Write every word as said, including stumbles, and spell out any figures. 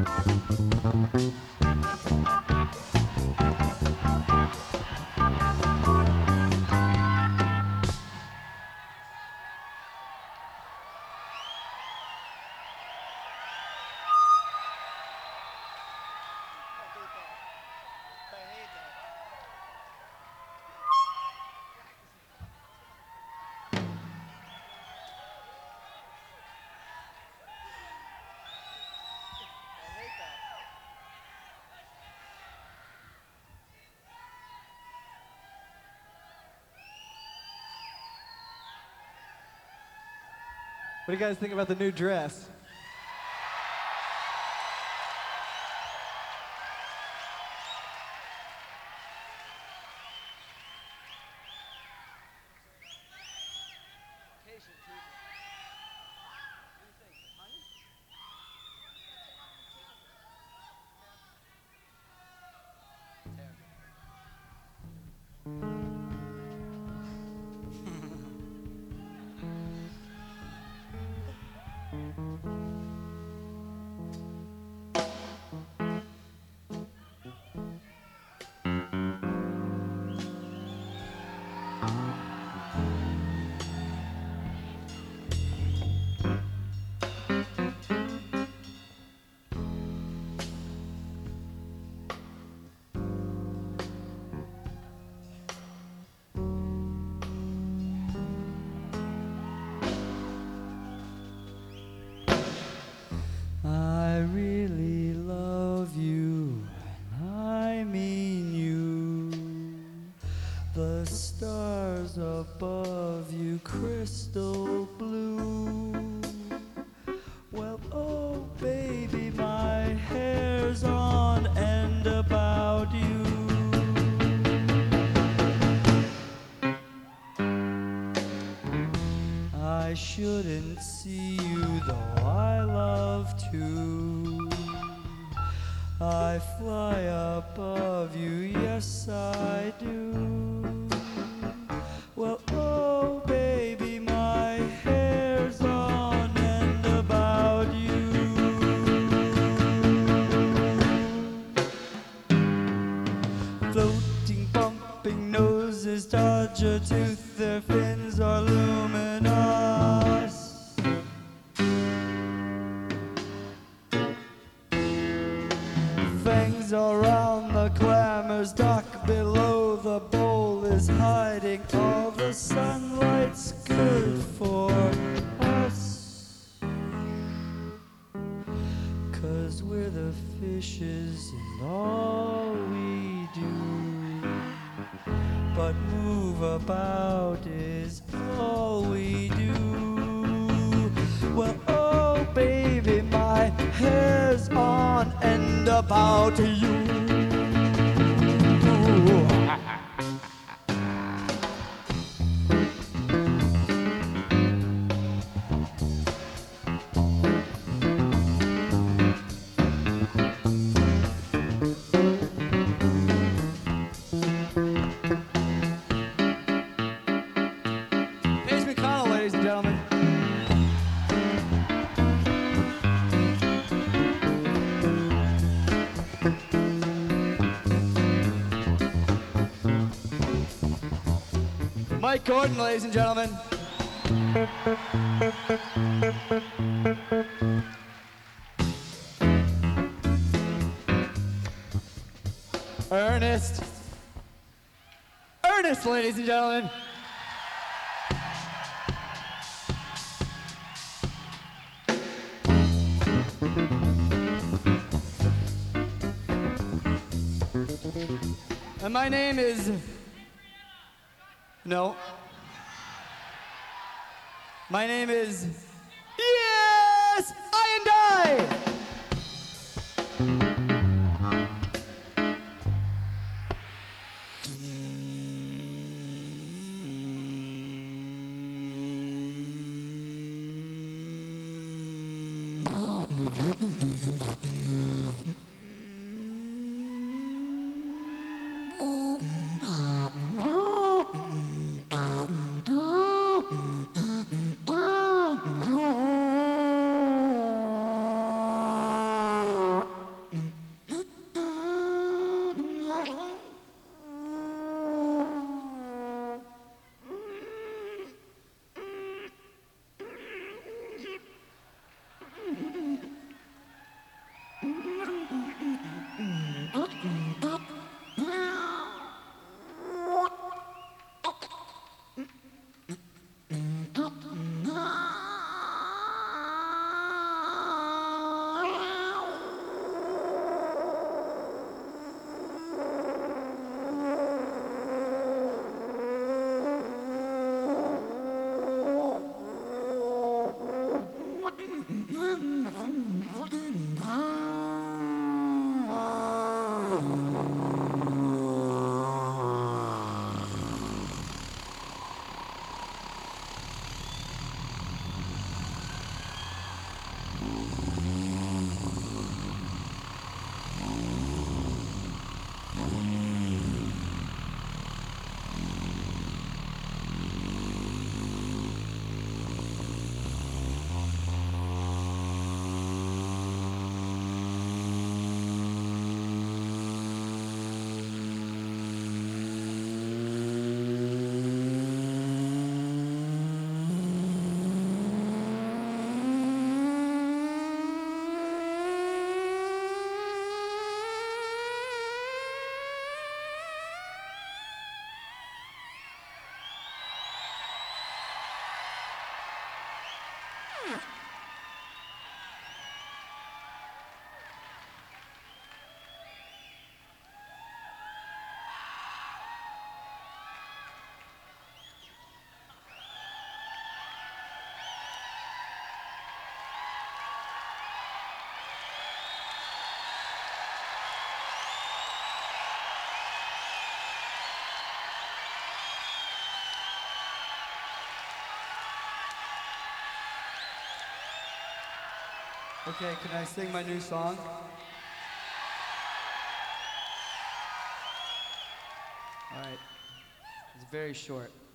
What do you guys think about the new dress? I really love you, and I mean you. The stars above you, crystal blue. Well, oh baby, my hair's on end about you. I shouldn't see you, though I love to. I fly above you, yes I do. Well, oh baby, my hair's on end about you. Floating, bumping noses, touch a tooth, their fins are luminous. Fangs around the clamors, dark below the bowl is hiding. All the sunlight's good for us, 'cause we're the fishes and all we do. But move about is all we do. Well, oh baby, my hair's on end about you. Paige McConnell, ladies and gentlemen. Mike Gordon, ladies and gentlemen. Ernest. Ernest, ladies and gentlemen. And my name is... No. My name is... Yes! I and I! Okay, can I sing my new song? All right. It's very short.